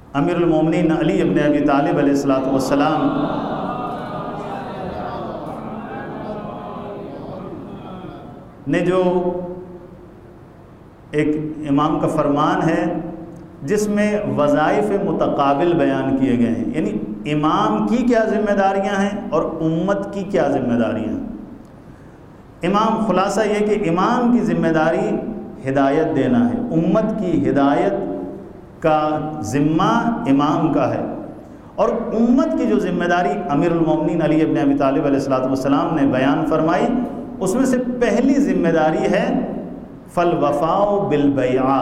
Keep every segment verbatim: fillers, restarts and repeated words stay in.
امیر المومنین علی ابن ابی طالب علیہ الصلوۃ والسلام نے جو ایک امام کا فرمان ہے جس میں وظائف متقابل بیان کیے گئے ہیں، یعنی امام کی کیا ذمہ داریاں ہیں اور امت کی کیا ذمہ داریاں ہیں۔ امام خلاصہ یہ کہ امام کی ذمہ داری ہدایت دینا ہے، امت کی ہدایت کا ذمہ امام کا ہے، اور امت کی جو ذمہ داری امیر المومنین علی ابن ابی طالب علیہ الصلوۃ والسلام نے بیان فرمائی، اس میں سے پہلی ذمہ داری ہے فالوفاء بالبیعہ۔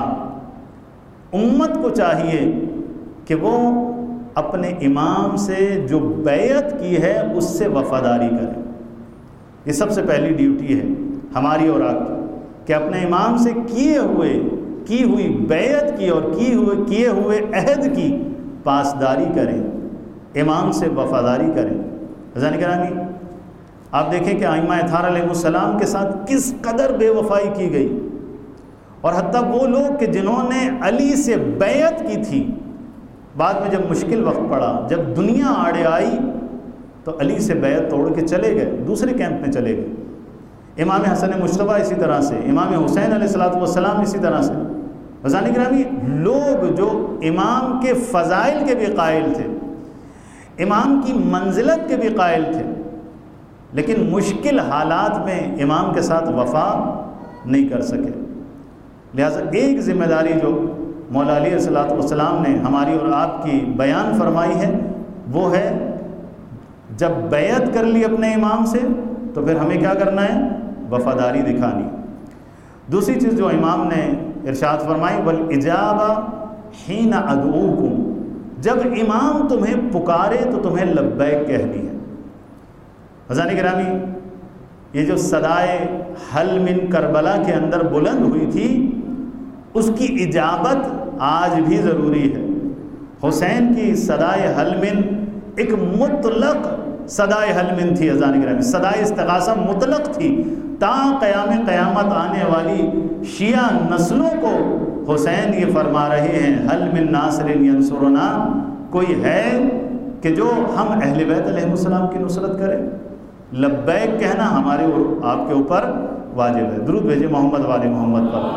امت کو چاہیے کہ وہ اپنے امام سے جو بیعت کی ہے اس سے وفاداری کرے۔ یہ سب سے پہلی ڈیوٹی ہے ہماری اور آپ کی کہ اپنے امام سے کیے ہوئے کی ہوئی بیعت کی اور کی ہوئے کیے ہوئے عہد کی پاسداری کریں، امام سے وفاداری کریں۔ عزیزان گرامی، آپ دیکھیں کہ ائمہ اطہار علیہ السلام کے ساتھ کس قدر بے وفائی کی گئی، اور حتیٰ وہ لوگ کہ جنہوں نے علی سے بیعت کی تھی، بعد میں جب مشکل وقت پڑا، جب دنیا آڑے آئی تو علی سے بیعت توڑ کے چلے گئے، دوسرے کیمپ میں چلے گئے۔ امام حسن مجتبیٰ اسی طرح سے، امام حسین علیہ الصلوۃ والسلام اسی طرح سے۔ عزیزان گرامی، لوگ جو امام کے فضائل کے بھی قائل تھے، امام کی منزلت کے بھی قائل تھے، لیکن مشکل حالات میں امام کے ساتھ وفا نہیں کر سکے۔ لہٰذا ایک ذمہ داری جو مولا علی علیہ الصلوۃ والسلام نے ہماری اور آپ کی بیان فرمائی ہے، وہ ہے جب بیعت کر لی اپنے امام سے تو پھر ہمیں کیا کرنا ہے؟ وفاداری دکھانی۔ دوسری چیز جو امام نے ارشاد فرمائی، والاجابہ حین ادعوکم، جب امام تمہیں پکارے تو تمہیں لبیک کہنی ہے۔ عزیزان گرامی، یہ جو صدائے حل من کربلا کے اندر بلند ہوئی تھی، اس کی اجابت آج بھی ضروری ہے۔ حسین کی صدائے حل من ایک مطلق صدائے حل من تھی، عزیزان گرامی، صدائے استغاثہ مطلق تھی۔ تا قیام قیامت آنے والی شیعہ نسلوں کو حسین یہ فرما رہے ہیں، حل من ناصر ینصرنا، کوئی ہے کہ جو ہم اہل بیت علیہ السلام کی نصرت کرے؟ لبیک کہنا ہمارے اور آپ کے اوپر واجب ہے۔ درود بھیجے محمد والے محمد پر۔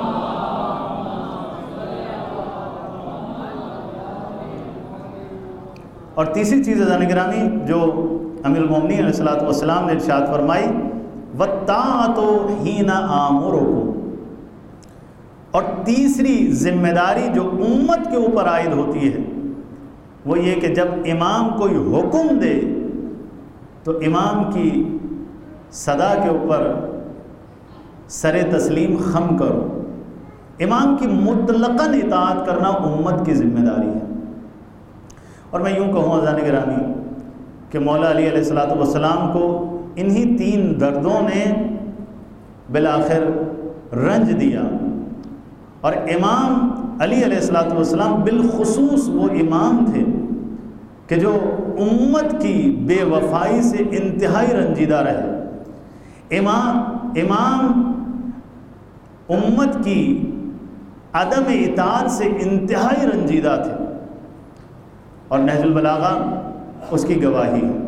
اور تیسری چیز عزیزان گرامی جو امیر المومنین علیہ الصلوۃ والسلام نے ارشاد فرمائی، وَالطَّاعَةُ حِینَ آمُرُکُم، اور تیسری ذمہ داری جو امت کے اوپر عائد ہوتی ہے وہ یہ کہ جب امام کوئی حکم دے تو امام کی صدا کے اوپر سر تسلیم خم کرو۔ امام کی مطلقاً اطاعت کرنا امت کی ذمہ داری ہے۔ اور میں یوں کہوں عزیزان گرامی کہ مولا علی علیہ الصلوۃ والسلام کو انہی تین دردوں نے بالآخر رنج دیا، اور امام علی علیہ الصلوۃ والسلام بالخصوص وہ امام تھے کہ جو امت کی بے وفائی سے انتہائی رنجیدہ رہے۔ امام امام امت کی عدم اطاعت سے انتہائی رنجیدہ تھے، اور نہج البلاغہ اس کی گواہی ہے۔